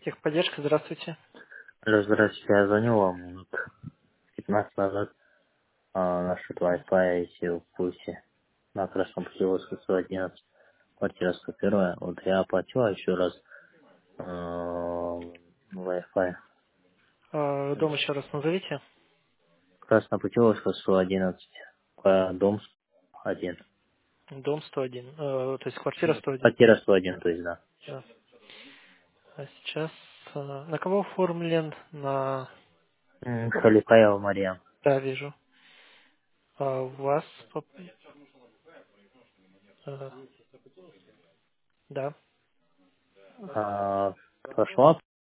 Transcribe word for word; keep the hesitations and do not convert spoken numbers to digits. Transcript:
Техподдержка, здравствуйте. Алло, здравствуйте, я звоню вам минут пятнадцать назад а, насчет Wi-Fi, если вы в курсе, на Красном Путеводске сто одиннадцать, квартира сто один. Вот я оплатил еще раз а, Wi-Fi. А, Дом еще раз назовите. Краснопутеводска сто одиннадцать, а, дом один. Дом сто один, э, то есть квартира сто один. Квартира сто один, то есть, да. Да. А сейчас э, на кого оформлен? На... М, Халифаева Мария. Да, вижу. А у вас... поп- э, да. А, прошла